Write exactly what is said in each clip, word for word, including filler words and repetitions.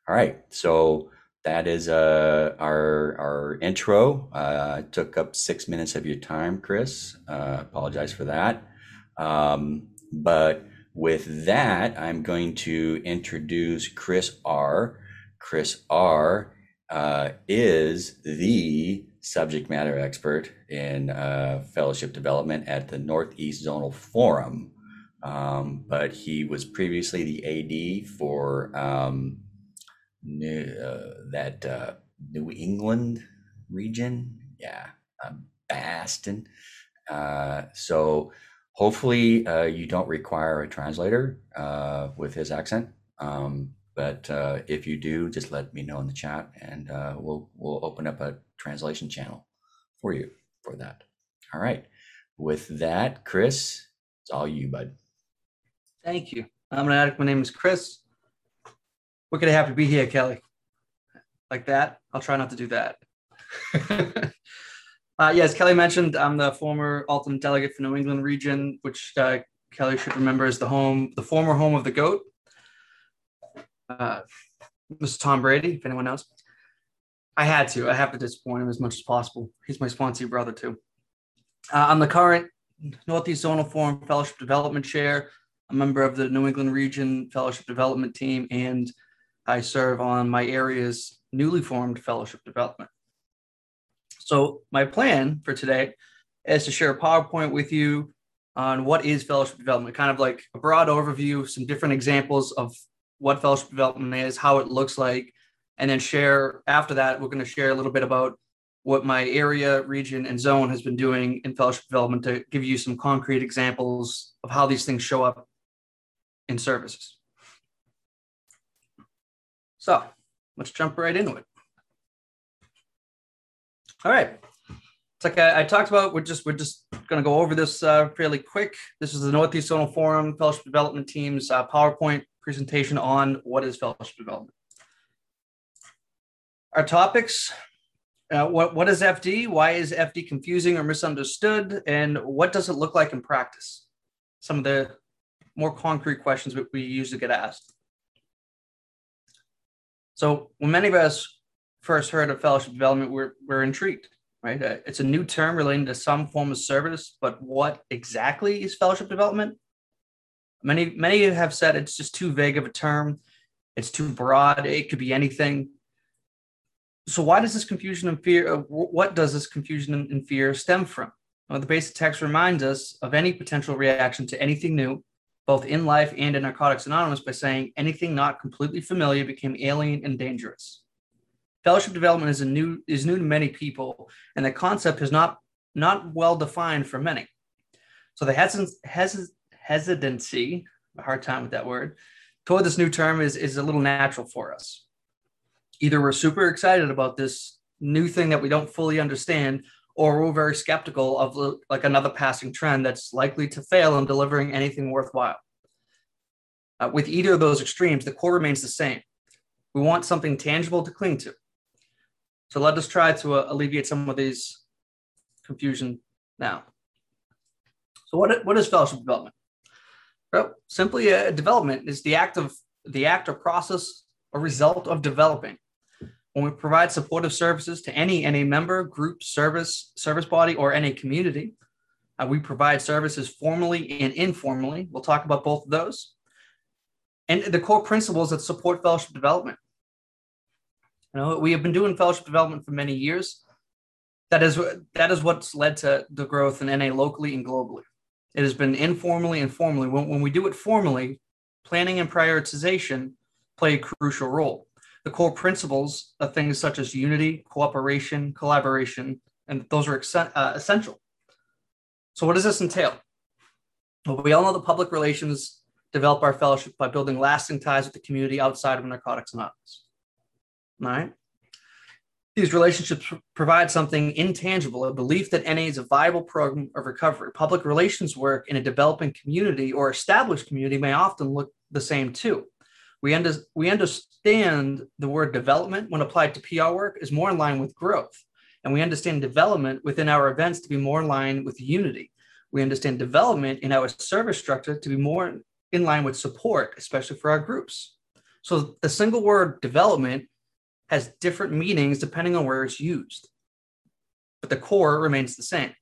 All right. So that is uh, our our intro. Uh, took up six minutes of your time, Chris. Uh, apologize for that. Um, but with that, I'm going to introduce Chris R. Chris R. Uh, is the subject matter expert in uh, fellowship development at the Northeast Zonal Forum. Um, but he was previously the A D for um, New, uh, that uh, New England region. Yeah, uh, Baston. Uh, so hopefully uh, you don't require a translator uh, with his accent. Um, but uh, if you do, just let me know in the chat, and uh, we'll we'll open up a translation channel for you for that. All right. With that, Chris, it's all you, bud. Thank you. I'm an addict. My name is Chris. We're going to have to be here, Kelly. Like that? I'll try not to do that. uh, yes, Kelly mentioned I'm the former ultimate delegate for New England region, which uh, Kelly should remember is the home, the former home of the GOAT, uh, Mister Tom Brady, if anyone knows. I had to. I have to disappoint him as much as possible. He's my sponsee brother, too. Uh, I'm the current Northeast Zonal Forum Fellowship Development Chair, a member of the New England Region Fellowship Development Team, and I serve on my area's newly formed fellowship development. So my plan for today is to share a PowerPoint with you on what is fellowship development, kind of like a broad overview, some different examples of what fellowship development is, how it looks like, and then share after that, we're going to share a little bit about what my area, region, and zone has been doing in fellowship development to give you some concrete examples of how these things show up in services. So let's jump right into it. All right. It's like I, I talked about, we're just we're just going to go over this uh, fairly quick. This is the Northeast Zonal Forum Fellowship Development Team's uh, PowerPoint presentation on what is fellowship development. Our topics, uh, what, what is F D? Why is F D confusing or misunderstood? And what does it look like in practice? Some of the more concrete questions that we usually get asked. So when many of us first heard of fellowship development, we're, we're intrigued, right? Uh, it's a new term relating to some form of service, but what exactly is fellowship development? Many, many have said it's just too vague of a term. It's too broad. It could be anything. So why does this confusion and fear, uh, what does this confusion and fear stem from? Well, the basic text reminds us of any potential reaction to anything new, both in life and in Narcotics Anonymous, by saying anything not completely familiar became alien and dangerous. Fellowship development is a new is new to many people, and the concept is not not well defined for many. So the hesit hesit hesitancy, a hard time with that word, toward this new term is is a little natural for us. Either we're super excited about this new thing that we don't fully understand, or we're very skeptical of like another passing trend that's likely to fail in delivering anything worthwhile. Uh, with either of those extremes, the core remains the same. We want something tangible to cling to. So let us try to uh, alleviate some of these confusion now. So what, what is fellowship development? Well, simply uh, development is the act of the act or process or result of developing. When we provide supportive services to any N A member, group, service, service body, or N A community, uh, we provide services formally and informally. We'll talk about both of those. And the core principles that support fellowship development. You know, we have been doing fellowship development for many years. That is, that is what's led to the growth in N A locally and globally. It has been informally and formally. When, when we do it formally, planning and prioritization play a crucial role. The core principles of things such as unity, cooperation, collaboration, and those are uh, essential. So what does this entail? Well, we all know that public relations develop our fellowship by building lasting ties with the community outside of Narcotics Anonymous. All right. These relationships provide something intangible, a belief that N A is a viable program of recovery. Public relations work in a developing community or established community may often look the same too. We, under, we understand the word development when applied to P R work is more in line with growth. And we understand development within our events to be more in line with unity. We understand development in our service structure to be more in line with support, especially for our groups. So the single word development has different meanings depending on where it's used, but the core remains the same.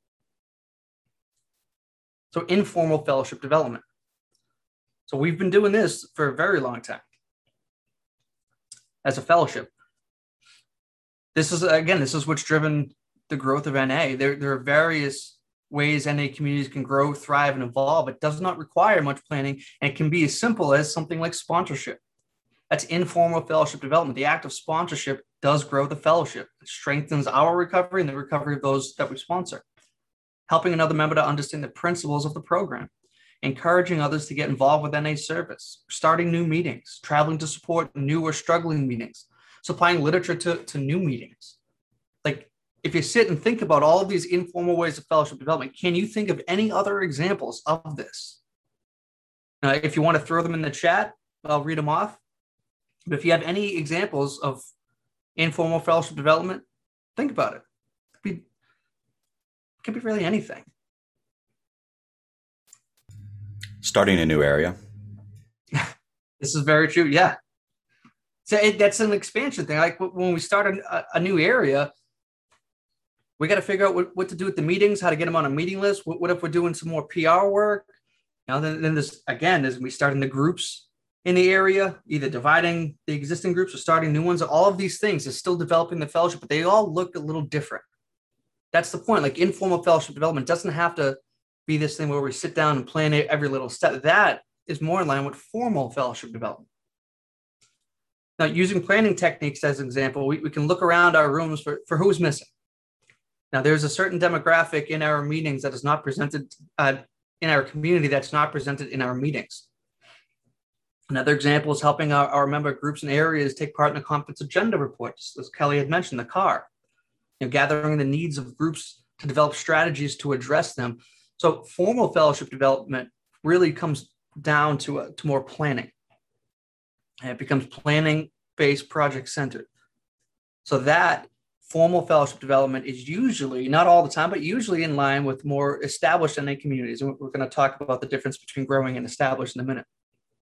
So informal fellowship development. So we've been doing this for a very long time as a fellowship. This is, again, this is what's driven the growth of N A. There, there are various ways N A communities can grow, thrive, and evolve. It does not require much planning, and it can be as simple as something like sponsorship. That's informal fellowship development. The act of sponsorship does grow the fellowship. It strengthens our recovery and the recovery of those that we sponsor. Helping another member to understand the principles of the program, encouraging others to get involved with N A service, starting new meetings, traveling to support new or struggling meetings, supplying literature to, to new meetings. Like, if you sit and think about all of these informal ways of fellowship development, can you think of any other examples of this? Uh, if you want to throw them in the chat, I'll read them off. But if you have any examples of informal fellowship development, think about it. It could be, it could be really anything. Starting a new area. This is very true. Yeah. So it, that's an expansion thing. Like when we start a, a new area, we got to figure out what, what to do with the meetings, how to get them on a meeting list. What, what if we're doing some more P R work? You know, then, then this, again, as we start in the groups in the area, either dividing the existing groups or starting new ones, all of these things is still developing the fellowship, but they all look a little different. That's the point. Like informal fellowship development doesn't have to be this thing where we sit down and plan every little step. That is more in line with formal fellowship development. Now, using planning techniques as an example, we, we can look around our rooms for, for who's missing. Now, there's a certain demographic in our meetings that is not presented uh, in our community that's not presented in our meetings. Another example is helping our, our member groups and areas take part in the conference agenda reports, as Kelly had mentioned, the C A R. You know, gathering the needs of groups to develop strategies to address them. So formal fellowship development really comes down to, uh, to more planning. And it becomes planning-based, project-centered. So that formal fellowship development is usually, not all the time, but usually in line with more established N A communities. And we're going to talk about the difference between growing and established in a minute.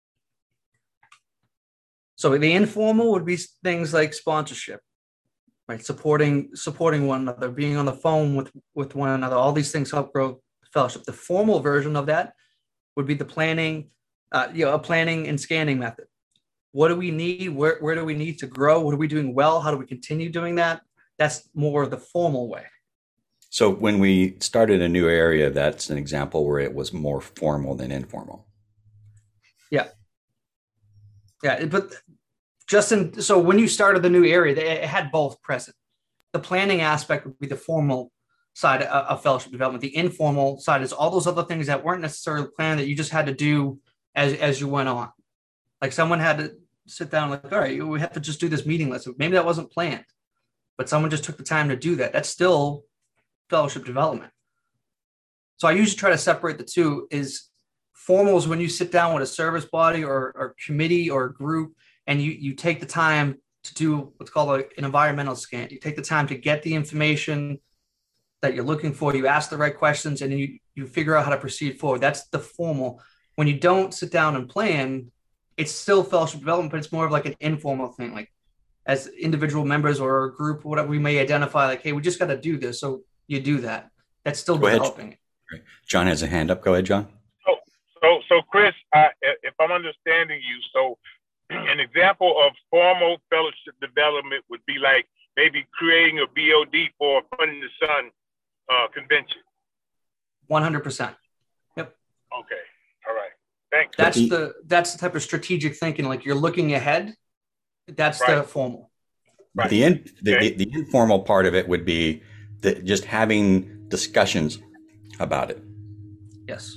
So the informal would be things like sponsorship, right? Supporting, supporting one another, being on the phone with, with one another. All these things help grow fellowship. The formal version of that would be the planning, uh, you know, a planning and scanning method. What do we need? Where, where do we need to grow? What are we doing well? How do we continue doing that? That's more the formal way. So when we started a new area, that's an example where it was more formal than informal. Yeah. Yeah, but Justin, so when you started the new area, it had both present. The planning aspect would be the formal side of fellowship development. The informal side is all those other things that weren't necessarily planned that you just had to do as, as you went on. Like someone had to sit down like, all right, we have to just do this meeting list. Maybe that wasn't planned, but someone just took the time to do that. That's still fellowship development. So I usually try to separate the two. Is formal is when you sit down with a service body or, or committee or group and you, you take the time to do what's called a, an environmental scan. You take the time to get the information that you're looking for. You ask the right questions and then you, you figure out how to proceed forward. That's the formal. When you don't sit down and plan, it's still fellowship development, but it's more of like an informal thing. Like as individual members or a group, whatever, we may identify like, hey, we just got to do this. So you do that. That's still Go developing ahead. it. John has a hand up. Go ahead, John. So, so, so Chris, I, if I'm understanding you, so an example of formal fellowship development would be like maybe creating a B O D for a Fun in the Sun uh, convention. one hundred percent. Yep. Okay. All right. Thanks. That's the that's the type of strategic thinking. Like you're looking ahead. That's Right. the formal. Right. The, in, the, Okay. the, the informal part of it would be the, just having discussions about it. Yes.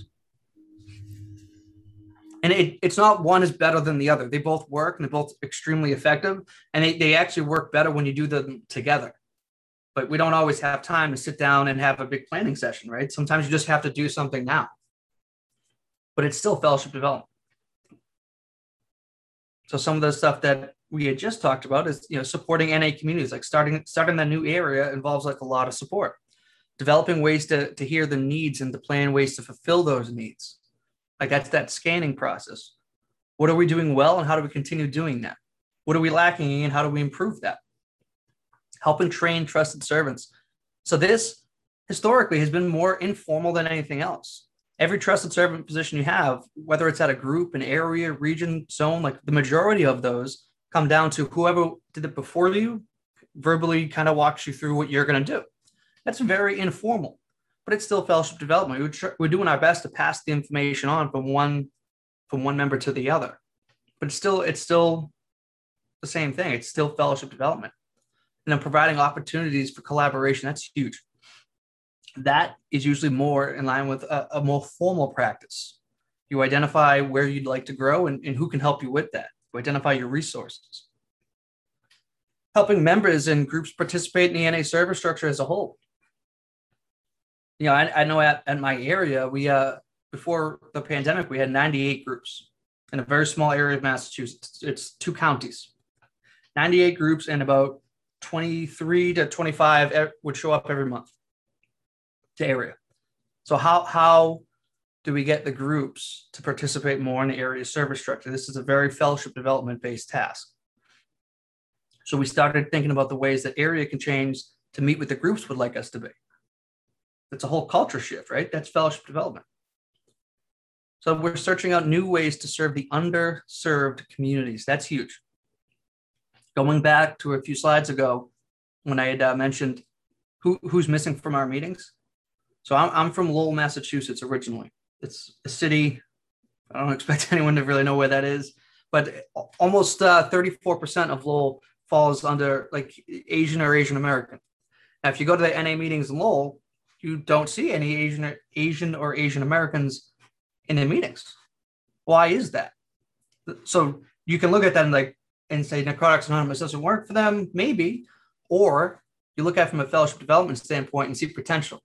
And it, it's not one is better than the other. They both work and they're both extremely effective. And they, they actually work better when you do them together. But we don't always have time to sit down and have a big planning session, right? Sometimes you just have to do something now. But it's still fellowship development. So some of the stuff that we had just talked about is, you know, supporting N A communities, like starting starting that new area involves like a lot of support. Developing ways to, to hear the needs and to plan ways to fulfill those needs. Like that's that scanning process. What are we doing well, and how do we continue doing that? What are we lacking, and how do we improve that? Helping train trusted servants. So this historically has been more informal than anything else. Every trusted servant position you have, whether it's at a group, an area, region, zone, like the majority of those come down to whoever did it before you verbally kind of walks you through what you're going to do. That's very informal, but it's still fellowship development. We're, tr- we're doing our best to pass the information on from one from one member to the other, but it's still it's still the same thing. It's still fellowship development, and then providing opportunities for collaboration. That's huge. That is usually more in line with a, a more formal practice. You identify where you'd like to grow and, and who can help you with that. You identify your resources. Helping members and groups participate in the N A service structure as a whole. You know, I, I know at, at my area, we uh, before the pandemic, we had ninety-eight groups in a very small area of Massachusetts. It's two counties, ninety-eight groups, and about twenty-three to twenty-five would show up every month to area. So how how do we get the groups to participate more in the area service structure? This is a very fellowship development based task. So we started thinking about the ways that area can change to meet what the groups would like us to be. It's a whole culture shift, right? That's fellowship development. So we're searching out new ways to serve the underserved communities. That's huge. Going back to a few slides ago, when I had uh, mentioned who, who's missing from our meetings. So I'm, I'm from Lowell, Massachusetts originally. It's a city. I don't expect anyone to really know where that is, but almost uh, thirty-four percent of Lowell falls under like Asian or Asian American. Now, if you go to the N A meetings in Lowell, you don't see any Asian or Asian or Asian Americans in the meetings. Why is that? So you can look at that and like and say Narcotics Anonymous doesn't work for them, maybe, or you look at it from a fellowship development standpoint and see potential.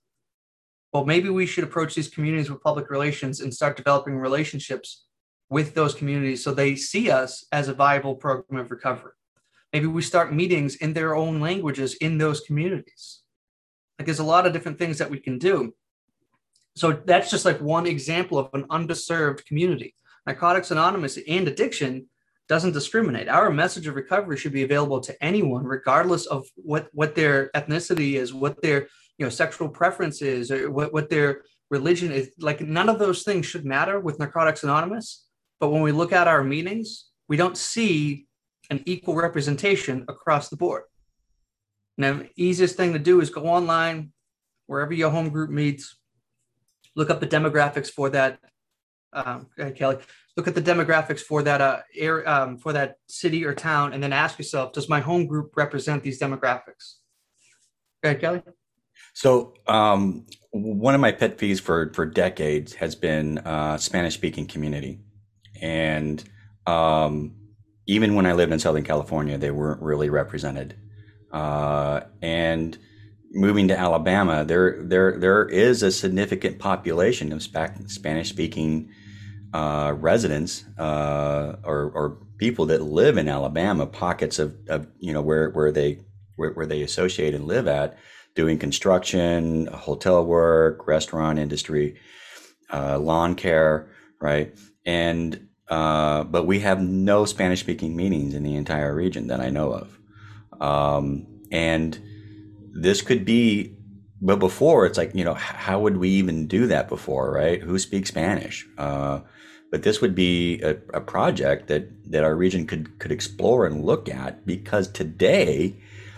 Well, maybe we should approach these communities with public relations and start developing relationships with those communities so they see us as a viable program of recovery. Maybe we start meetings in their own languages in those communities. Like there's a lot of different things that we can do. So that's just like one example of an underserved community. Narcotics Anonymous and addiction doesn't discriminate. Our message of recovery should be available to anyone, regardless of what, what their ethnicity is, what their you know sexual preference is, or what, what their religion is. Like none of those things should matter with Narcotics Anonymous. But when we look at our meetings, we don't see an equal representation across the board. Now, the easiest thing to do is go online, wherever your home group meets, look up the demographics for that. Um, Kelly, look at the demographics for that uh, air, um, for that city or town, and then ask yourself, does my home group represent these demographics? Go ahead, Kelly. So um, one of my pet peeves for for decades has been uh, Spanish-speaking community, and um, even when I lived in Southern California, they weren't really represented. Uh, and moving to Alabama, there there there is a significant population of Spanish-speaking uh, residents uh, or, or people that live in Alabama, pockets of, of you know where where they where, where they associate and live at, doing construction, hotel work, restaurant industry, uh, lawn care, right? And uh, but we have no Spanish-speaking meetings in the entire region that I know of. Um, and this could be, but before it's like, you know, how would we even do that before, right? Who speaks Spanish? Uh, but this would be a, a project that, that our region could, could explore and look at, because today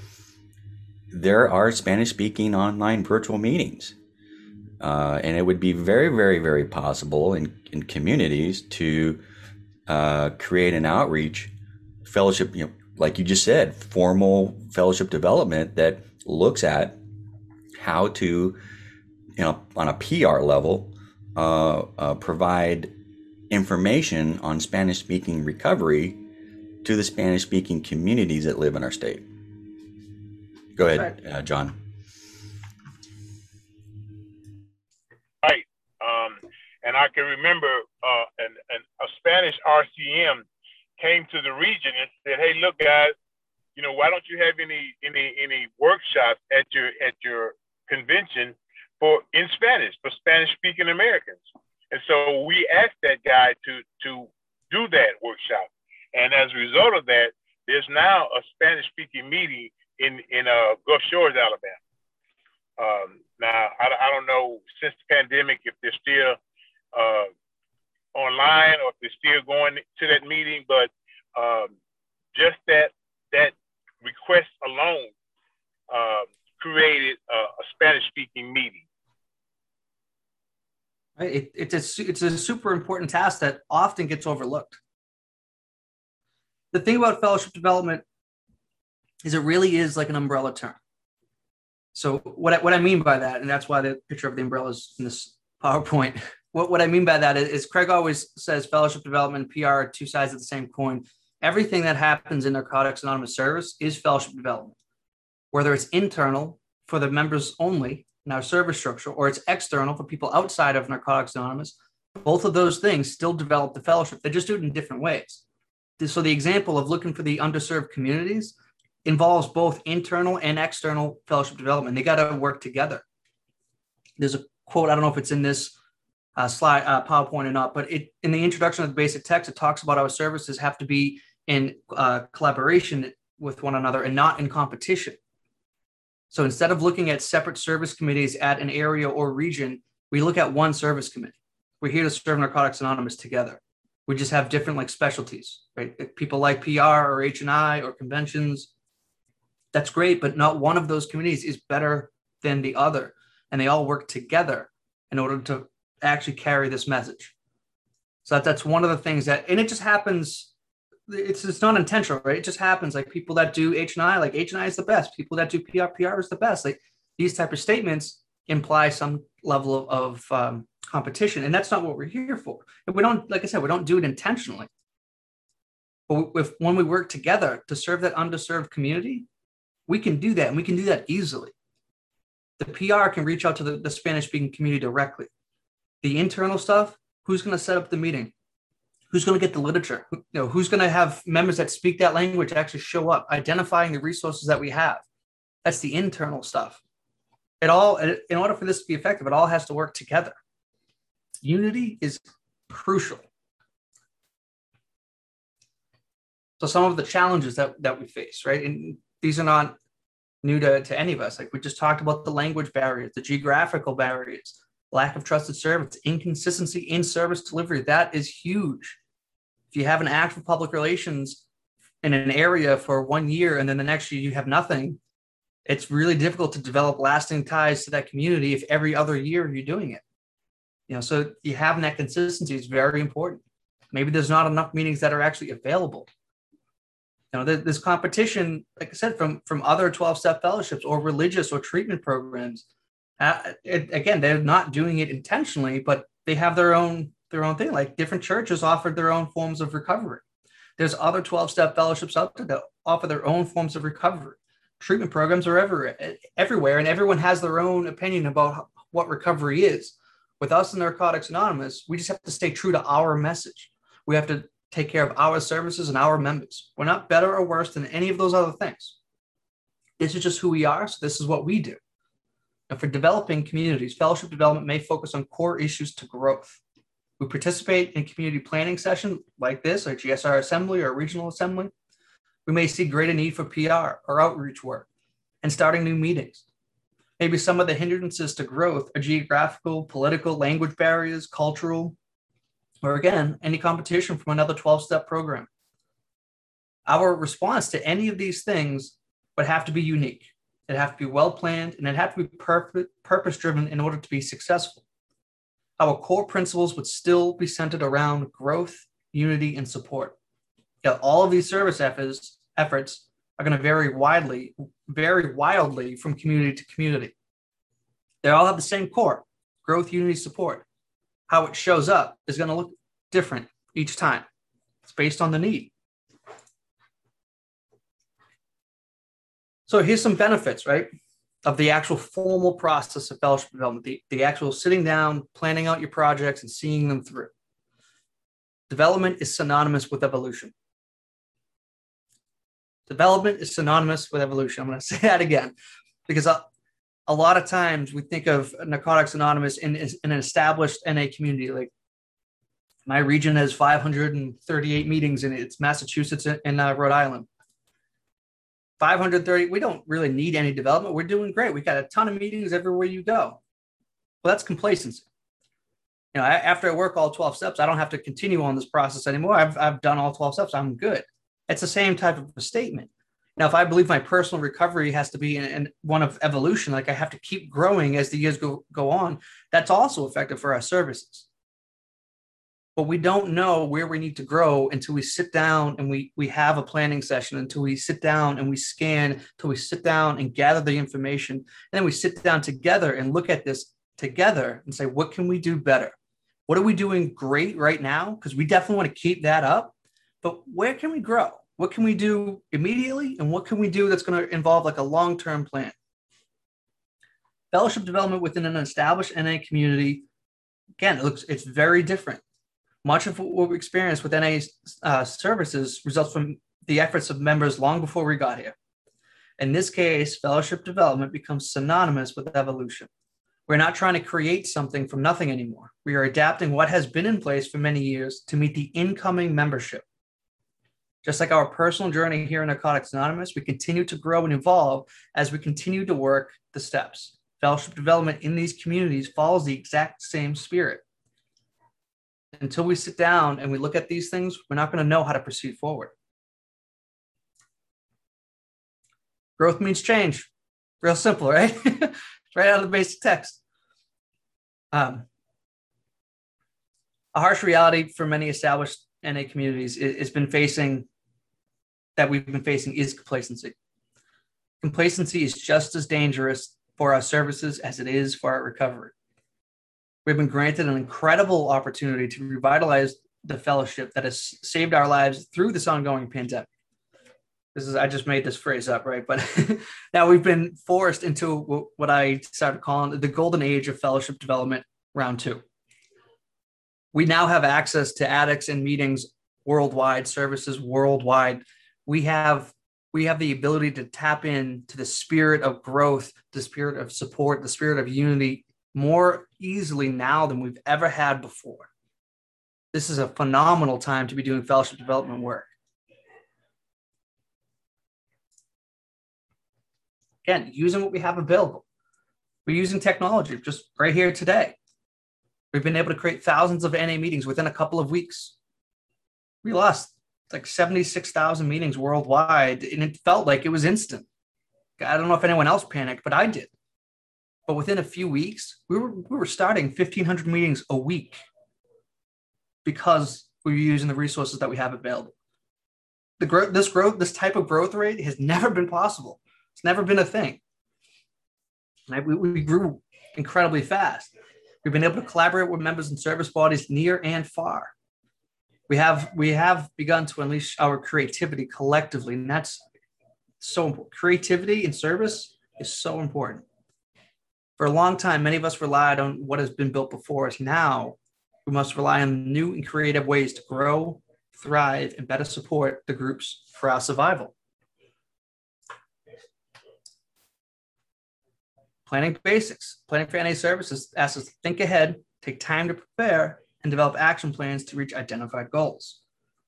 there are Spanish speaking online virtual meetings. Uh, and it would be very, very, very possible in, in communities to uh, create an outreach fellowship, you know, like you just said, formal fellowship development that looks at how to, you know, on a P R level, uh, uh, provide information on Spanish-speaking recovery to the Spanish-speaking communities that live in our state. Go ahead, uh, John. Right. Um, and I can remember uh, an, an, a Spanish R C M came to the region and said, "Hey, look, guys, you know, why don't you have any any any workshops at your at your convention for in Spanish for Spanish speaking Americans?" And so we asked that guy to to do that workshop. And as a result of that, there's now a Spanish-speaking meeting in in uh, Gulf Shores, Alabama. Um, now, I, I don't know since the pandemic if they're still uh, online or if they're still going to that meeting, but um, just that that request alone uh, created a, a Spanish-speaking meeting. Right? It, it's a it's a super important task that often gets overlooked. The thing about fellowship development is it really is like an umbrella term. So what I, what I mean by that, and that's why the picture of the umbrella is in this PowerPoint. What, what I mean by that is, is Craig always says fellowship development and P R are two sides of the same coin. Everything that happens in Narcotics Anonymous service is fellowship development, whether it's internal for the members only in our service structure, or it's external for people outside of Narcotics Anonymous. Both of those things still develop the fellowship. They just do it in different ways. So the example of looking for the underserved communities involves both internal and external fellowship development. They got to work together. There's a quote, I don't know if it's in this uh, slide, uh, PowerPoint or not, but it, in the introduction of the basic text, it talks about our services have to be in uh, collaboration with one another and not in competition. So instead of looking at separate service committees at an area or region, we look at one service committee. We're here to serve Narcotics Anonymous together. We just have different like specialties, right? If people like P R or H and I or conventions, that's great, but not one of those committees is better than the other. And they all work together in order to actually carry this message. So that, that's one of the things that, and it just happens, it's, it's not intentional, right? It just happens. Like people that do H and I, like H and I is the best. People that do P R, P R is the best. Like these type of statements imply some level of, of um, competition. And that's not what we're here for. And we don't, like I said, we don't do it intentionally. But if, when we work together to serve that underserved community, we can do that, and we can do that easily. The P R can reach out to the, the Spanish-speaking community directly. The internal stuff, who's going to set up the meeting? Who's going to get the literature? Who, you know, who's going to have members that speak that language actually show up, identifying the resources that we have? That's the internal stuff. It all, in order for this to be effective, it all has to work together. Unity is crucial. So some of the challenges that, that we face, right? And these are not new to, to any of us. Like we just talked about the language barriers, the geographical barriers, lack of trusted service, inconsistency in service delivery. That is huge. If you have an actual public relations in an area for one year and then the next year you have nothing, it's really difficult to develop lasting ties to that community if every other year you're doing it. You know, so you having that consistency is very important. Maybe there's not enough meetings that are actually available. You know, this competition, like I said, from, from other twelve-step fellowships or religious or treatment programs, uh, it, again, they're not doing it intentionally, but they have their own their own thing. Like different churches offer their own forms of recovery. There's other twelve-step fellowships out there that offer their own forms of recovery. Treatment programs are everywhere, everywhere, and everyone has their own opinion about what recovery is. With us in Narcotics Anonymous, we just have to stay true to our message. We have to take care of our services and our members. We're not better or worse than any of those other things. This is just who we are, so this is what we do. Now, for developing communities, fellowship development may focus on core issues to growth. We participate in community planning sessions like this, or G S R assembly or regional assembly. We may see greater need for P R or outreach work and starting new meetings. Maybe some of the hindrances to growth are geographical, political, language barriers, cultural, or again, any competition from another twelve-step program. Our response to any of these things would have to be unique. It'd have to be well-planned, and it'd have to be purpose-driven in order to be successful. Our core principles would still be centered around growth, unity, and support. Yet all of these service efforts, efforts are going to vary widely, vary wildly from community to community. They all have the same core, growth, unity, support. How it shows up is going to look different each time. It's based on the need. So here's some benefits, right, of the actual formal process of fellowship development, the, the actual sitting down, planning out your projects and seeing them through. Development is synonymous with evolution. Development is synonymous with evolution. I'm going to say that again, because a, a lot of times we think of Narcotics Anonymous in, in an established N A community. Like My region has five hundred thirty-eight meetings in it. It's Massachusetts and uh, Rhode Island. five hundred thirty, we don't really need any development. We're doing great. We got a ton of meetings everywhere you go. Well, that's complacency. You know, I, after I work all twelve steps, I don't have to continue on this process anymore. I've, I've done all twelve steps. I'm good. It's the same type of a statement. Now, if I believe my personal recovery has to be in, in one of evolution, like I have to keep growing as the years go, go on, that's also effective for our services. But we don't know where we need to grow until we sit down and we, we have a planning session, until we sit down and we scan, until we sit down and gather the information. And then we sit down together and look at this together and say, what can we do better? What are we doing great right now? Because we definitely want to keep that up. But where can we grow? What can we do immediately? And what can we do that's going to involve like a long-term plan? Fellowship development within an established N A community, again, it looks, it's very different. Much of what we experience with N A uh, services results from the efforts of members long before we got here. In this case, fellowship development becomes synonymous with evolution. We're not trying to create something from nothing anymore. We are adapting what has been in place for many years to meet the incoming membership. Just like our personal journey here in Narcotics Anonymous, we continue to grow and evolve as we continue to work the steps. Fellowship development in these communities follows the exact same spirit. Until we sit down and we look at these things, we're not going to know how to proceed forward. Growth means change. Real simple, right? It's right out of the basic text. Um, a harsh reality for many established N A communities has been facing, that we've been facing, is complacency. Complacency is just as dangerous for our services as it is for our recovery. We've been granted an incredible opportunity to revitalize the fellowship that has saved our lives through this ongoing pandemic. This is, I just made this phrase up, right? But now we've been forced into what I started calling the golden age of fellowship development, round two. We now have access to addicts and meetings worldwide, services worldwide. We have, we have the ability to tap into the spirit of growth, the spirit of support, the spirit of unity more easily now than we've ever had before. This is a phenomenal time to be doing fellowship development work. Again, using what we have available. We're using technology just right here today. We've been able to create thousands of N A meetings within a couple of weeks. We lost like seventy-six thousand meetings worldwide, and it felt like it was instant. I don't know if anyone else panicked, but I did. But within a few weeks, we were, we were starting fifteen hundred meetings a week because we were using the resources that we have available. The growth, this growth, this type of growth rate has never been possible. It's never been a thing. Right? We, we grew incredibly fast. We've been able to collaborate with members and service bodies near and far. We have, we have begun to unleash our creativity collectively, and that's so important. Creativity in service is so important. For a long time, many of us relied on what has been built before us. Now, we must rely on new and creative ways to grow, thrive, and better support the groups for our survival. Planning basics. Planning for N A services asks us to think ahead, take time to prepare, and develop action plans to reach identified goals.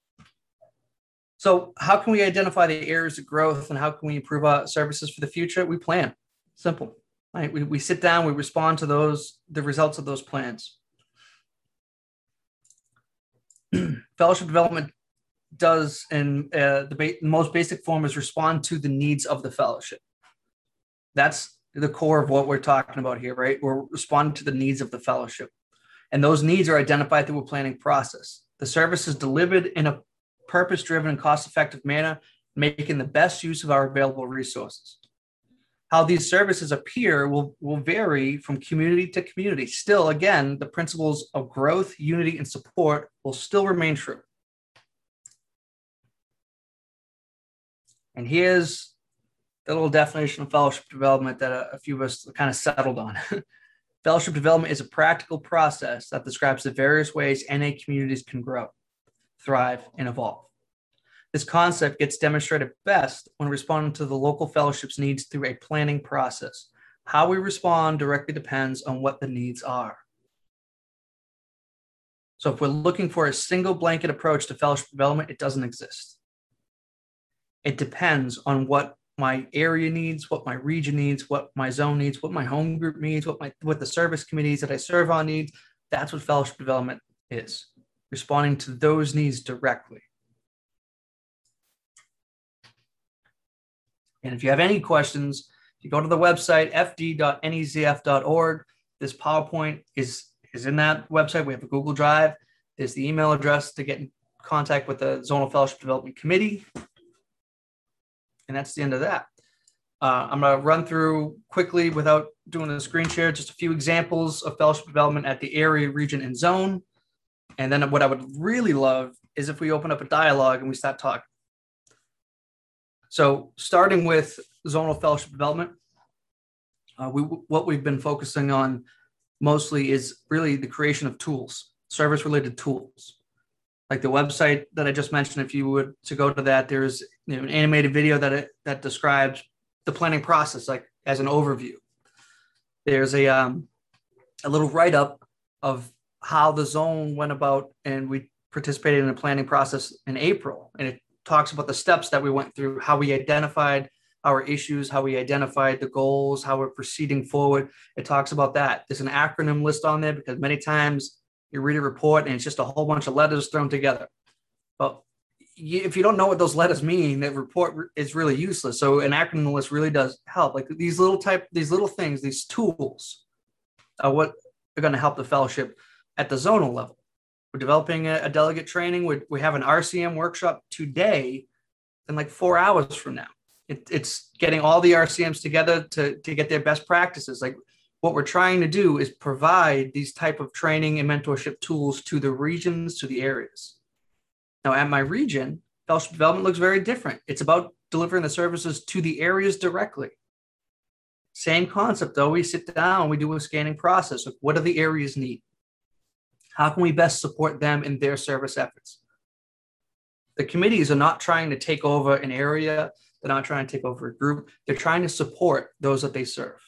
So how can we identify the areas of growth and how can we improve our services for the future? We plan. Simple. Right? We, we sit down, we respond to those, the results of those plans. Fellowship development does, in uh, the ba- most basic form, is respond to the needs of the fellowship. That's the core of what we're talking about here, right? We're responding to the needs of the fellowship. And those needs are identified through a planning process. The service is delivered in a purpose-driven and cost-effective manner, making the best use of our available resources. How these services appear will, will vary from community to community. Still, again, the principles of growth, unity, and support will still remain true. And here's the little definition of fellowship development that a, a few of us kind of settled on. Fellowship development is a practical process that describes the various ways N A communities can grow, thrive, and evolve. This concept gets demonstrated best when responding to the local fellowship's needs through a planning process. How we respond directly depends on what the needs are. So if we're looking for a single blanket approach to fellowship development, it doesn't exist. It depends on what my area needs, what my region needs, what my zone needs, what my home group needs, what my what the service committees that I serve on needs. That's what fellowship development is, responding to those needs directly. And if you have any questions, you go to the website f d dot n e z f dot org. This PowerPoint is, is in that website. We have a Google Drive. There's the email address to get in contact with the Zonal Fellowship Development Committee. And that's the end of that. Uh, I'm going to run through quickly without doing a screen share, just a few examples of fellowship development at the area, region, and zone. And then what I would really love is if we open up a dialogue and we start talking. So starting with zonal fellowship development, uh, we, what we've been focusing on mostly is really the creation of tools, service-related tools. Like the website that I just mentioned, if you would to go to that, there's you know, an animated video that it, that describes the planning process, like as an overview. There's a um, a little write-up of how the zone went about, and we participated in the planning process in April, and it talks about the steps that we went through, how we identified our issues, how we identified the goals, how we're proceeding forward. It talks about that. There's an acronym list on there because many times you read a report and it's just a whole bunch of letters thrown together. But if you don't know what those letters mean, that report is really useless. So an acronym list really does help. Like these little type, these little things, these tools are what are going to help the fellowship at the zonal level. We're developing a, a delegate training. We, we have an R C M workshop today in like four hours from now. It, it's getting all the R C Ms together to, to get their best practices. Like what we're trying to do is provide these type of training and mentorship tools to the regions, to the areas. Now at my region, fellowship development looks very different. It's about delivering the services to the areas directly. Same concept though, we sit down, we do a scanning process of what do the areas need? How can we best support them in their service efforts? The committees are not trying to take over an area. They're not trying to take over a group. They're trying to support those that they serve.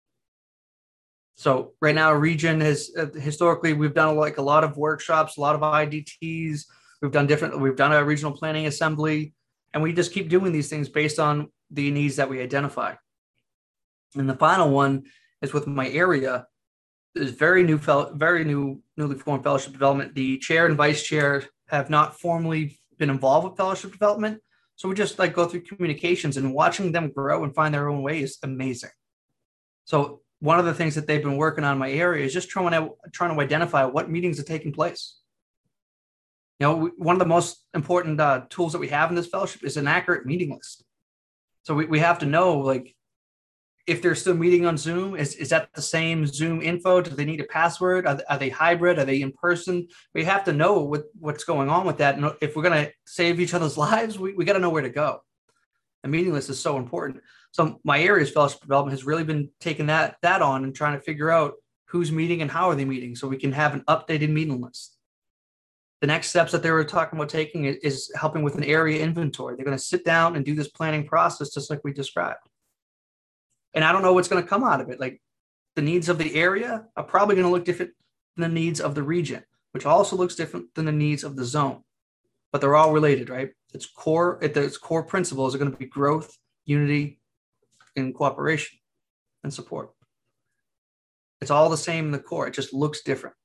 So right now, region has uh, historically, we've done like a lot of workshops, a lot of I D Ts. We've done different, we've done a regional planning assembly, and we just keep doing these things based on the needs that we identify. And the final one is with my area. There's very new, very new, newly formed fellowship development. The chair and vice chair have not formally been involved with fellowship development. So we just like go through communications, and watching them grow and find their own way is amazing. So one of the things that they've been working on in my area is just trying to, trying to identify what meetings are taking place. You know, one of the most important uh, tools that we have in this fellowship is an accurate meeting list. So we, we have to know, like, if they're still meeting on Zoom, is, is that the same Zoom info? Do they need a password? Are, are they hybrid? Are they in person? We have to know what, what's going on with that. And if we're going to save each other's lives, we, we got to know where to go. The meeting list is so important. So my area's fellowship development has really been taking that, that on and trying to figure out who's meeting and how are they meeting so we can have an updated meeting list. The next steps that they were talking about taking is, is helping with an area inventory. They're going to sit down and do this planning process just like we described. And I don't know what's going to come out of it. Like the needs of the area are probably going to look different than the needs of the region, which also looks different than the needs of the zone. But they're all related, right? Its core, its core principles are going to be growth, unity, and cooperation and support. It's all the same in the core. It just looks different.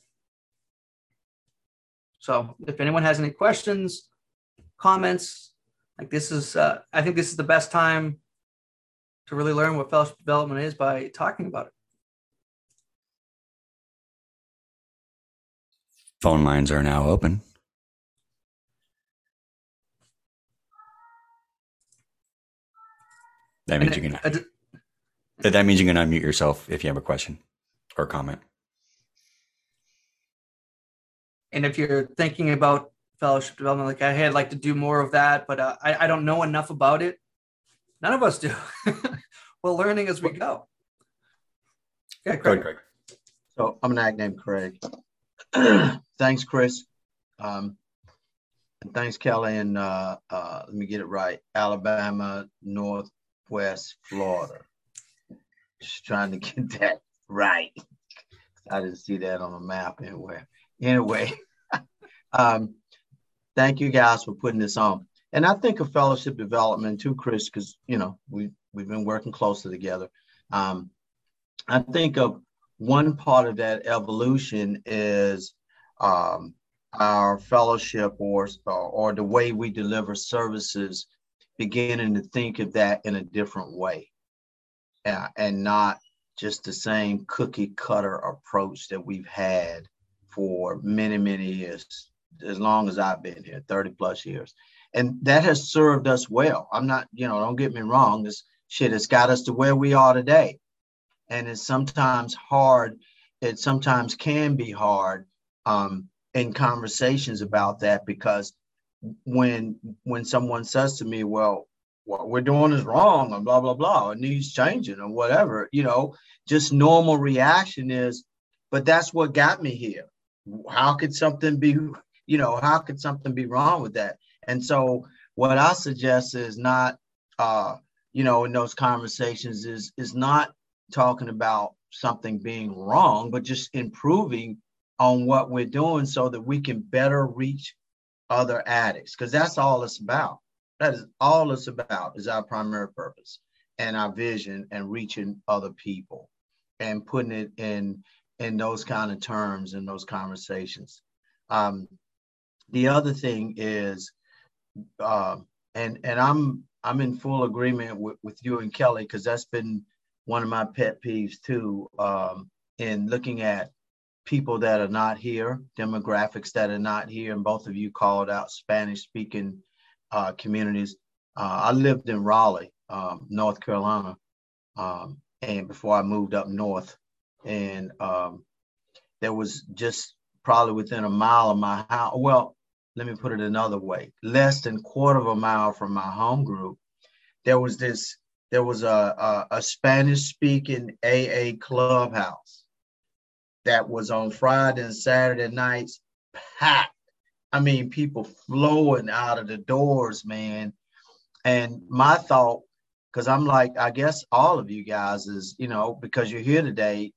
So if anyone has any questions, comments, like this is, uh, I think this is the best time to really learn what fellowship development is by talking about it. Phone lines are now open. That means you can. Uh, that means you can unmute yourself if you have a question or comment. And if you're thinking about fellowship development, like I had like to do more of that, but uh, I, I don't know enough about it. None of us do. We're learning as we go. Yeah, Craig. Craig. So I'm an ag named Craig. Thanks, Chris. Um, and thanks, Kelly. And uh, uh, let me get it right. Alabama, Northwest Florida. Just trying to get that right. I didn't see that on a map anywhere. Anyway, um, thank you guys for putting this on. And I think of fellowship development too, Chris, because you know we we've been working closely together. Um, I think of one part of that evolution is um, our fellowship or, or the way we deliver services, beginning to think of that in a different way, uh, and not just the same cookie cutter approach that we've had for many, many years, as long as I've been here, thirty plus years. And that has served us well. I'm not, you know, don't get me wrong. This shit has got us to where we are today. And it's sometimes hard. It sometimes can be hard um, in conversations about that, because when when someone says to me, well, what we're doing is wrong and blah, blah, blah, it needs changing or whatever, you know, just normal reaction is, but that's what got me here. How could something be, you know, how could something be wrong with that? And so what I suggest is not, uh, you know, in those conversations is is not talking about something being wrong, but just improving on what we're doing so that we can better reach other addicts, because that's all it's about. That is all it's about, is our primary purpose and our vision, and reaching other people and putting it in in those kind of terms in those conversations. Um, the other thing is, uh, and and I'm I'm in full agreement with, with you and Kelly, because that's been one of my pet peeves too, um, in looking at people that are not here, demographics that are not here, and both of you called out Spanish-speaking uh, communities. Uh, I lived in Raleigh, um, North Carolina, um, and before I moved up north, and um, there was just probably within a mile of my house. Well, let me put it another way: less than a quarter of a mile from my home group, there was this. There was a, a, a Spanish-speaking A A clubhouse that was on Friday and Saturday nights, packed. I mean, people flowing out of the doors, man. And my thought, because I'm like, I guess all of you guys is, you know, because you're here today,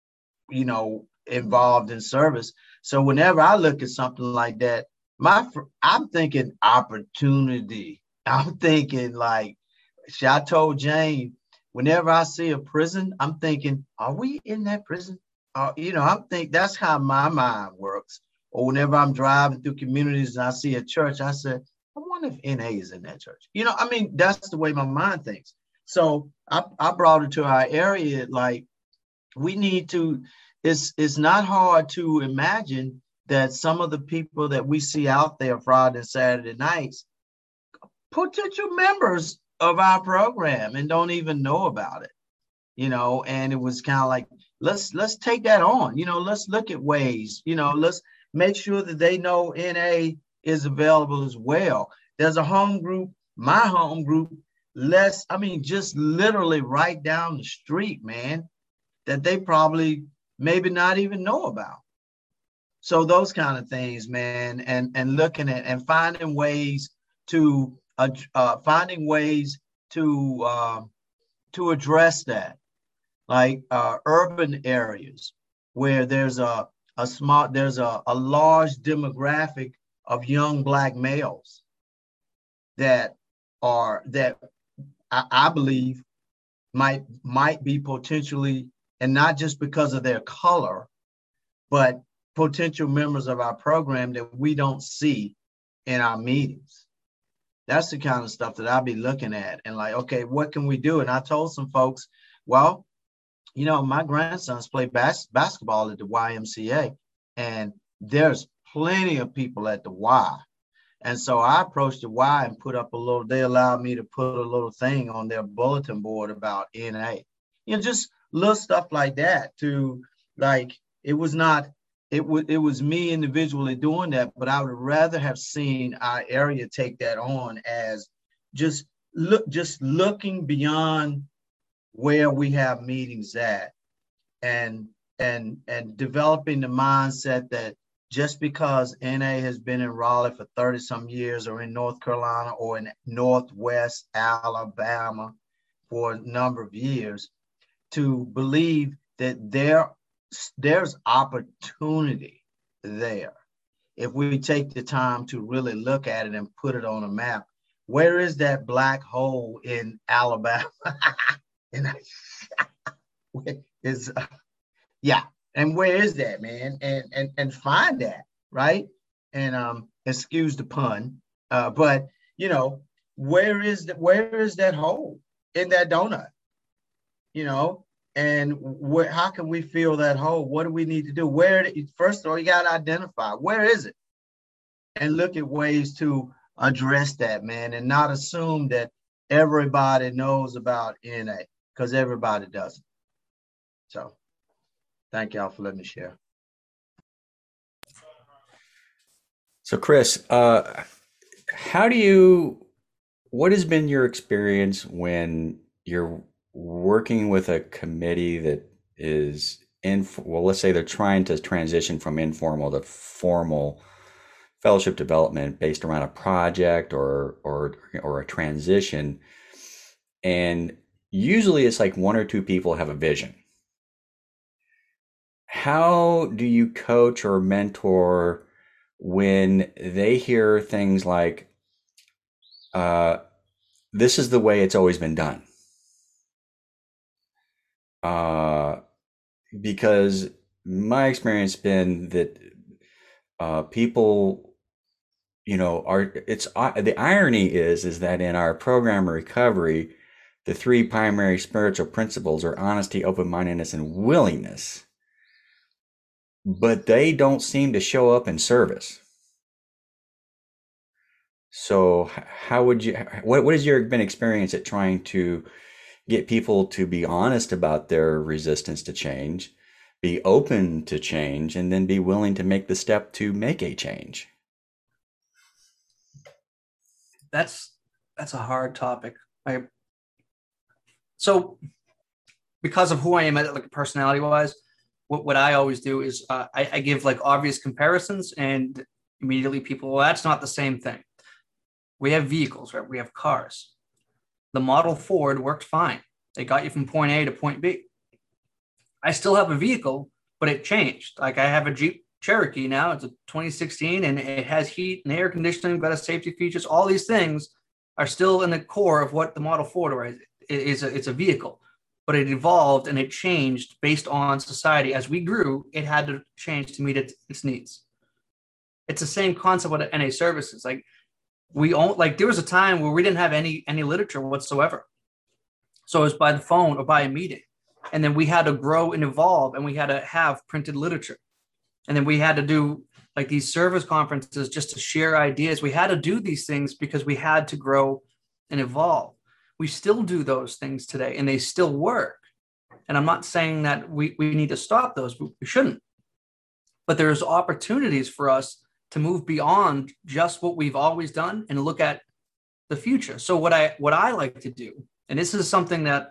you know, involved in service. So whenever I look at something like that, my I'm thinking opportunity. I'm thinking like, I told Jane, whenever I see a prison, I'm thinking, are we in that prison? Uh, you know, I'm think that's how my mind works. Or whenever I'm driving through communities and I see a church, I said, I wonder if N A is in that church. You know, I mean, that's the way my mind thinks. So I, I brought it to our area. Like, we need to, it's, it's not hard to imagine that some of the people that we see out there Friday and Saturday nights, potential members of our program, and don't even know about it, you know. And it was kind of like, let's let's take that on, you know, let's look at ways, you know, let's make sure that they know N A is available as well. There's a home group, my home group, less, I mean, just literally right down the street, man, that they probably maybe not even know about. So those kind of things, man, and and looking at and finding ways to uh, uh finding ways to uh, to address that, like uh, urban areas where there's a a small there's a, a large demographic of young Black males that are that I, I believe might might be potentially, and not just because of their color, but potential members of our program that we don't see in our meetings. That's the kind of stuff that I'll be looking at and like, okay, what can we do? And I told some folks, well, you know, my grandsons play bas- basketball at the Y M C A, and there's plenty of people at the Y. And so I approached the Y and put up a little, they allowed me to put a little thing on their bulletin board about N A. You know, just little stuff like that to, like, it was not, it, w- it was me individually doing that, but I would rather have seen our area take that on as just look, just looking beyond where we have meetings at, and and and developing the mindset that just because N A has been in Raleigh for thirty some years, or in North Carolina, or in Northwest Alabama for a number of years, to believe that there there's opportunity there. If we take the time to really look at it and put it on a map, where is that black hole in Alabama? and is uh, yeah, and where is that, man? And and and find that, right? And um, excuse the pun, uh, but you know, where is that? Where is that hole in that donut? You know, and where? How can we fill that hole? What do we need to do? Where? First of all, you got to identify where is it, and look at ways to address that, man, and not assume that everybody knows about N A, because everybody doesn't. So, thank y'all for letting me share. So, Chris, uh, how do you? What has been your experience when you're working with a committee that is in, well, let's say they're trying to transition from informal to formal fellowship development based around a project or or or a transition, and usually it's like one or two people have a vision. How do you coach or mentor when they hear things like, uh, this is the way it's always been done? Uh, because my experience has been that uh, people, you know, are it's uh, the irony is is that in our program of recovery, the three primary spiritual principles are honesty, open-mindedness, and willingness, but they don't seem to show up in service. So how would you, what, what has your been experience at trying to get people to be honest about their resistance to change, be open to change, and then be willing to make the step to make a change? That's, that's a hard topic. I, so because of who I am, like personality wise, what, what I always do is uh, I, I give like obvious comparisons, and immediately people, well, that's not the same thing. We have vehicles, right? We have cars. The Model Ford worked fine. They got you from point A to point B. I still have a vehicle, but it changed. Like I have a Jeep Cherokee now. It's a twenty sixteen, and it has heat and air conditioning, better safety features. All these things are still in the core of what the Model Ford is. It is a, it's a vehicle, but it evolved and it changed based on society. As we grew, it had to change to meet its, its needs. It's the same concept with N A services. Like we own, like there was a time where we didn't have any any literature whatsoever. So it was by the phone or by a meeting. And then we had to grow and evolve, and we had to have printed literature. And then we had to do like these service conferences just to share ideas. We had to do these things because we had to grow and evolve. We still do those things today, and they still work. And I'm not saying that we, we need to stop those, we shouldn't. But there's opportunities for us to move beyond just what we've always done and look at the future. So what I what I like to do, and this is something that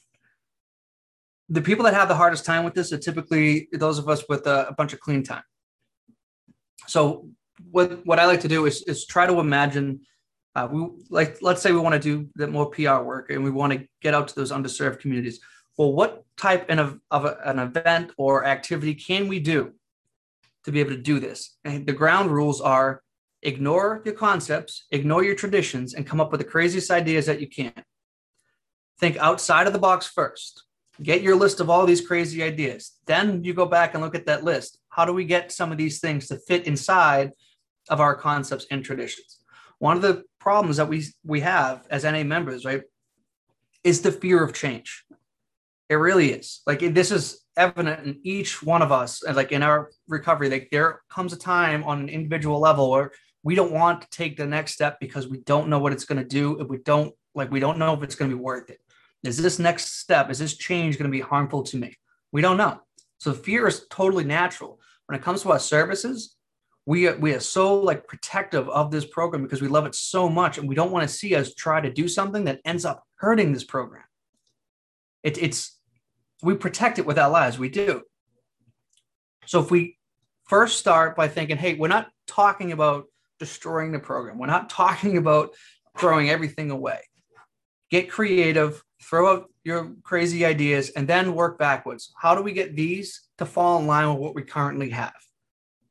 the people that have the hardest time with this are typically those of us with a, a bunch of clean time. So what, what I like to do is, is try to imagine, uh, we like, let's say we want to do the more P R work and we want to get out to those underserved communities. Well, what type of, of a, an event or activity can we do to be able to do this? And the ground rules are ignore your concepts, ignore your traditions, and come up with the craziest ideas that you can. Think outside of the box first. Get your list of all these crazy ideas. Then you go back and look at that list. How do we get some of these things to fit inside of our concepts and traditions? One of the problems that we, we have as N A members, right, is the fear of change. It really is. Like this is evident in each one of us. And like in our recovery, like there comes a time on an individual level where we don't want to take the next step because we don't know what it's going to do. If we don't like, we don't know if it's going to be worth it. Is this next step, is this change going to be harmful to me? We don't know. So fear is totally natural. When it comes to our services, we are, we are so like protective of this program because we love it so much, and we don't want to see us try to do something that ends up hurting this program. It, it's, we protect it with our lives, we do. So if we first start by thinking, hey, we're not talking about destroying the program. We're not talking about throwing everything away. Get creative, throw out your crazy ideas, and then work backwards. How do we get these to fall in line with what we currently have?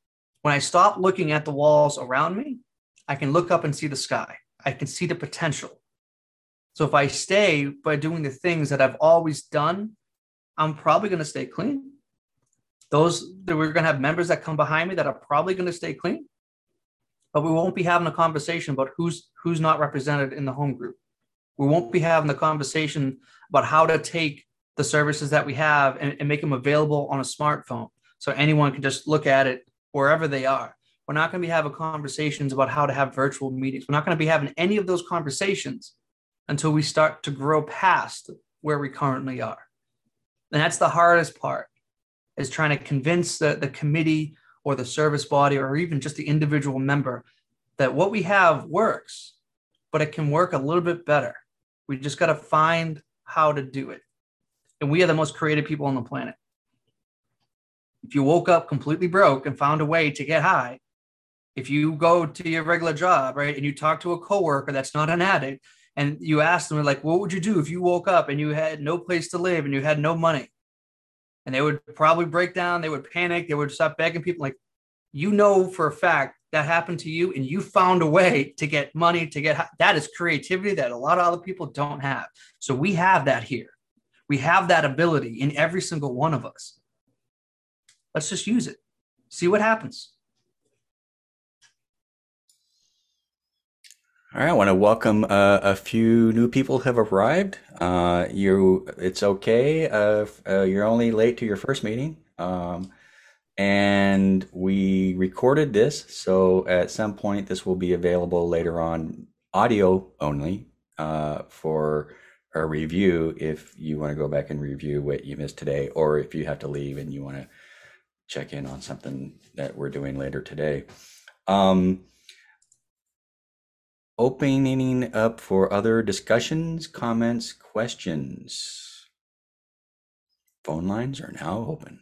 When I stop looking at the walls around me, I can look up and see the sky. I can see the potential. So if I stay by doing the things that I've always done, I'm probably going to stay clean. Those that we're going to have members that come behind me that are probably going to stay clean, but we won't be having a conversation about who's who's not represented in the home group. We won't be having the conversation about how to take the services that we have and, and make them available on a smartphone so anyone can just look at it wherever they are. We're not going to be having conversations about how to have virtual meetings. We're not going to be having any of those conversations until we start to grow past where we currently are. And that's the hardest part, is trying to convince the, the committee or the service body or even just the individual member that what we have works, but it can work a little bit better. We just got to find how to do it. And we are the most creative people on the planet. If you woke up completely broke and found a way to get high, if you go to your regular job, right, and you talk to a coworker that's not an addict, and you ask them, like, what would you do if you woke up and you had no place to live and you had no money? And they would probably break down. They would panic. They would start begging people. Like, you know, for a fact that happened to you, and you found a way to get money, to get, that is creativity that a lot of other people don't have. So we have that here. We have that ability in every single one of us. Let's just use it. See what happens. All right, I want to welcome uh, a few new people who have arrived. Uh, you, it's okay. Uh, uh, you're only late to your first meeting, um, and we recorded this, so at some point this will be available later on, audio only, uh, for a review. If you want to go back and review what you missed today, or if you have to leave and you want to check in on something that we're doing later today. Um, Opening up for other discussions, comments, questions. Phone lines are now open.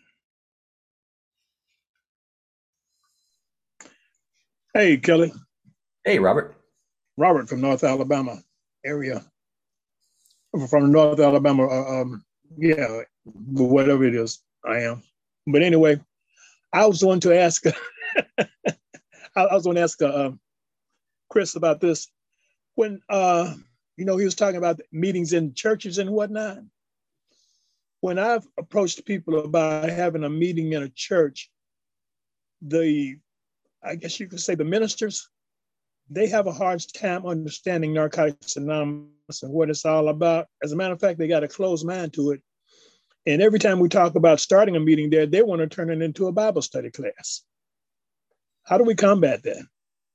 Hey, Kelly. Hey, Robert. Robert from North Alabama area. From North Alabama, uh, um, yeah, whatever it is, I am. But anyway, I was going to ask, I was going to ask uh, Chris about this. When, uh, you know, he was talking about meetings in churches and whatnot. When I've approached people about having a meeting in a church, the, I guess you could say the ministers, they have a hard time understanding Narcotics Anonymous and what it's all about. As a matter of fact, they got a closed mind to it. And every time we talk about starting a meeting there, they want to turn it into a Bible study class. How do we combat that?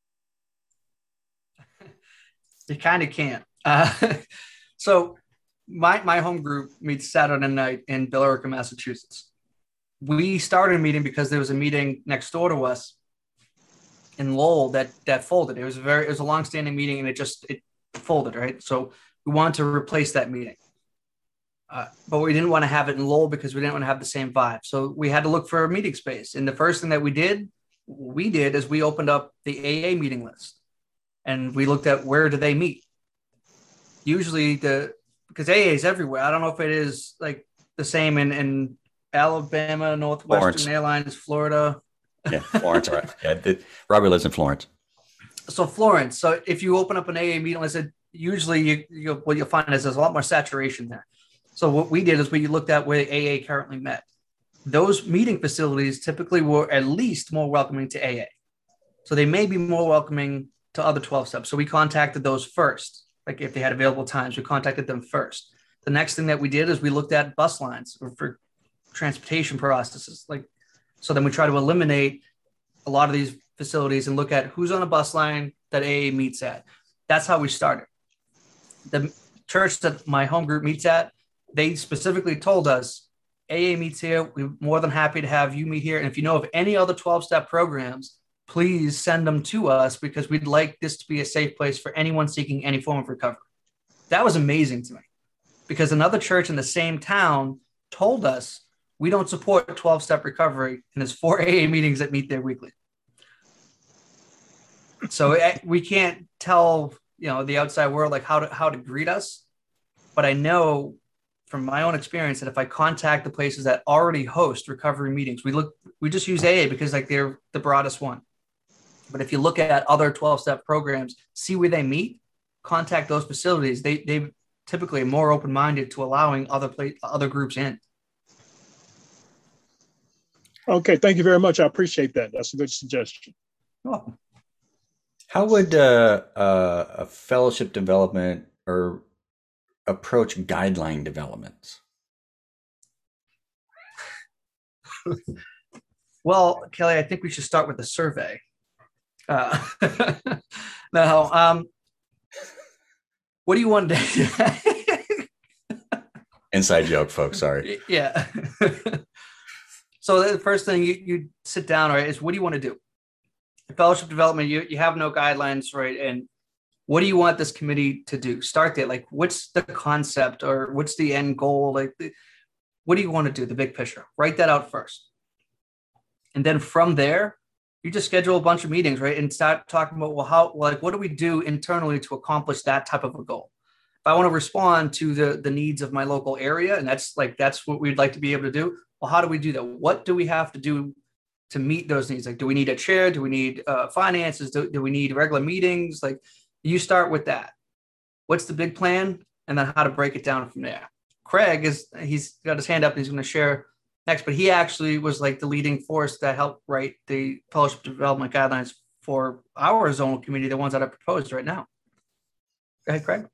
You kind of can't. Uh, so my, my home group meets Saturday night in Billerica, Massachusetts. We started a meeting because there was a meeting next door to us in Lowell that, that folded. It was a very, it was a longstanding meeting, and it just, it folded, right? So we wanted to replace that meeting. Uh, but we didn't want to have it in Lowell because we didn't want to have the same vibe. So we had to look for a meeting space. And the first thing that we did, we did is we opened up the A A meeting list. And we looked at where do they meet. Usually the, because A A is everywhere. I don't know if it is like the same in, in Alabama, Northwestern Florence. Airlines, Florida. Yeah, Florence. Right. Yeah, the, Robert lives in Florence. So Florence. So if you open up an A A meeting list, usually you, you, what you'll find is there's a lot more saturation there. So what we did is we looked at where A A currently met. Those meeting facilities typically were at least more welcoming to A A. So they may be more welcoming to other twelve steps. So we contacted those first. Like if they had available times, we contacted them first. The next thing that we did is we looked at bus lines for, for transportation processes. Like, so then we try to eliminate a lot of these facilities and look at who's on a bus line that A A meets at. That's how we started. The church that my home group meets at, they specifically told us, A A meets here. We're more than happy to have you meet here. And if you know of any other twelve-step programs, please send them to us because we'd like this to be a safe place for anyone seeking any form of recovery. That was amazing to me because another church in the same town told us we don't support twelve-step recovery, and there's four A A meetings that meet there weekly. So we can't tell, you know, the outside world like how to how to greet us, but I know from my own experience that if I contact the places that already host recovery meetings, we look, we just use A A because like they're the broadest one. But if you look at other twelve-step programs, see where they meet, contact those facilities. They they typically are more open-minded to allowing other play, other groups in. Okay, thank you very much. I appreciate that. That's a good suggestion. You're welcome. How would uh, uh, a fellowship development or approach guideline developments? Well, Kelly, I think we should start with the survey. Uh, no, um, what do you want to do? Inside joke, folks. Sorry. Yeah. So the first thing you, you sit down, right, is what do you want to do? Fellowship development, you, you have no guidelines, right? And what do you want this committee to do? Start there. Like, what's the concept or what's the end goal? Like, what do you want to do? The big picture. Write that out first. And then from there, you just schedule a bunch of meetings, right? And start talking about, well, how, like, what do we do internally to accomplish that type of a goal? If I want to respond to the, the needs of my local area, and that's like, that's what we'd like to be able to do. Well, how do we do that? What do we have to do to meet those needs? Like, do we need a chair? Do we need uh, finances? Do, do we need regular meetings? Like, you start with that. What's the big plan? And then how to break it down from there. Craig is, he's got his hand up and he's going to share next, but he actually was like the leading force that helped write the fellowship development guidelines for our zonal committee, the ones that are proposed right now. Go ahead, Craig.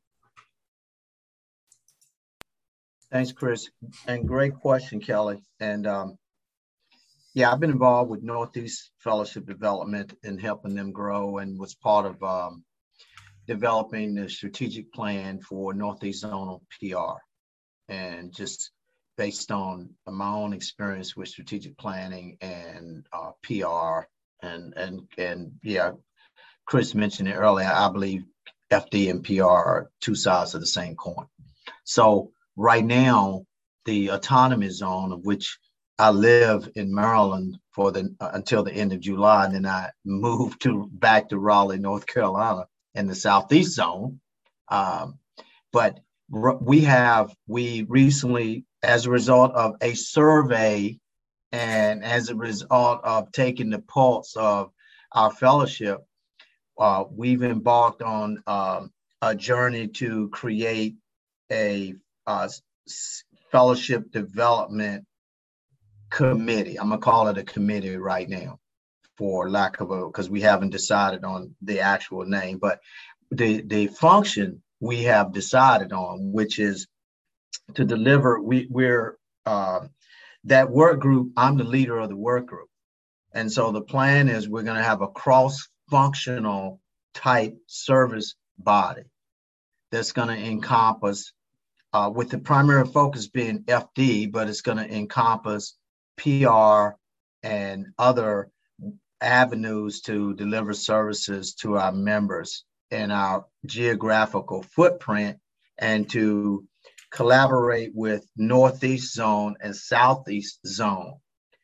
Thanks, Chris. And great question, Kelly. And um, yeah, I've been involved with Northeast Fellowship Development and helping them grow, and was part of um, developing the strategic plan for Northeast Zonal P R. And just based on my own experience with strategic planning and uh, P R, and and and yeah, Chris mentioned it earlier. I believe F D and P R are two sides of the same coin. So right now, the autonomy zone, of which I live in Maryland for the uh, until the end of July, and then I moved to back to Raleigh, North Carolina, in the Southeast zone. Um, but we have we recently, as a result of a survey and as a result of taking the pulse of our fellowship, uh, we've embarked on uh, a journey to create a uh, fellowship development committee. I'm gonna call it a committee right now, for lack of a, because we haven't decided on the actual name, but the the function we have decided on, which is to deliver. We we're uh, that work group. I'm the leader of the work group, and so the plan is we're going to have a cross-functional type service body that's going to encompass, uh, with the primary focus being F D, but it's going to encompass P R and other avenues to deliver services to our members in our geographical footprint, and to collaborate with Northeast Zone and Southeast Zone,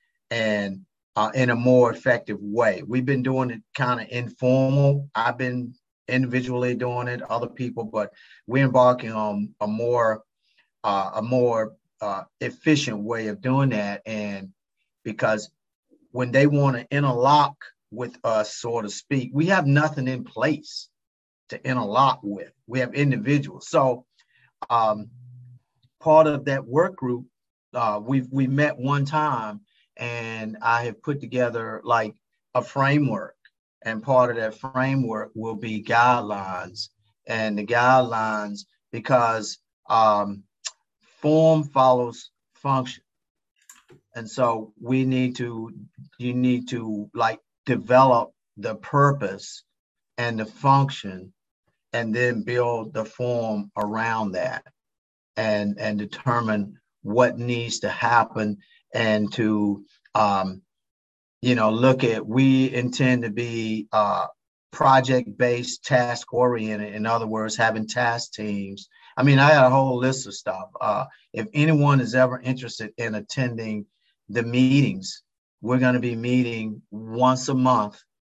and uh, in a more effective way. We've been doing it kind of informal. I've been individually doing it, other people, but we're embarking on a more uh, a more uh, efficient way of doing that. And because when they want to interlock with us, so to speak, we have nothing in place to interlock with. We have individuals. So um, part of that work group, uh, we've we met one time, and I have put together like a framework, and part of that framework will be guidelines. And the guidelines, because um, form follows function. And so we need to, you need to like develop the purpose and the function, and then build the form around that, and, and determine what needs to happen, and to, um, you know, look at, we intend to be uh, project-based, task-oriented. In other words, having task teams. I mean, I had a whole list of stuff. Uh, if anyone is ever interested in attending the meetings, we're going to be meeting once a month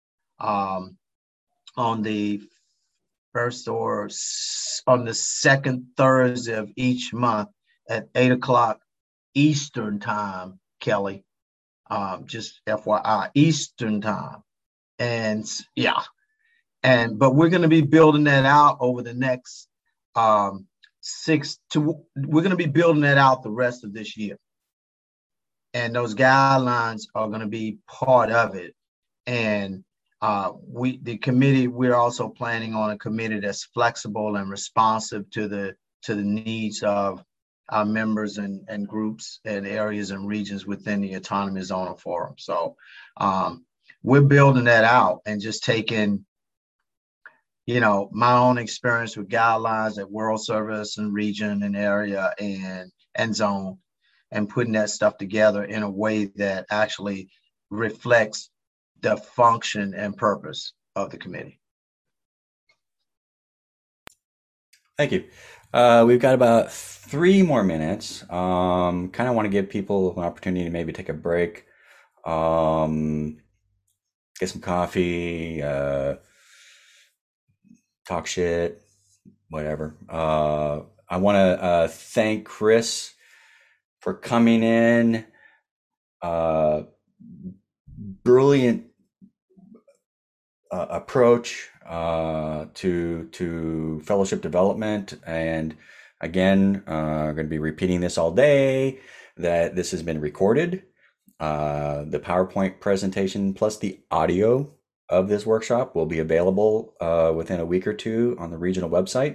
um, on the first or on the second Thursday of each month at eight o'clock Eastern time, Kelly. Um, just F Y I, Eastern time. And yeah, and but we're going to be building that out over the next um, six to. We're going to be building that out the rest of this year, and those guidelines are going to be part of it. And uh, we, the committee, we're also planning on a committee that's flexible and responsive to the to the needs of our members and, and groups and areas and regions within the Autonomous Zone Forum. So um, we're building that out and just taking, you know, my own experience with guidelines at World Service and region and area and, and zone, and putting that stuff together in a way that actually reflects the function and purpose of the committee. Thank you. Uh, we've got about three more minutes. Um, kind of want to give people an opportunity to maybe take a break, um, get some coffee, uh, talk shit, whatever. Uh, I want to uh, thank Chris for coming in. Uh, brilliant uh, approach uh, to to fellowship development, and again, uh, going to be repeating this all day. That this has been recorded. Uh, the PowerPoint presentation plus the audio of this workshop will be available uh, within a week or two on the regional website.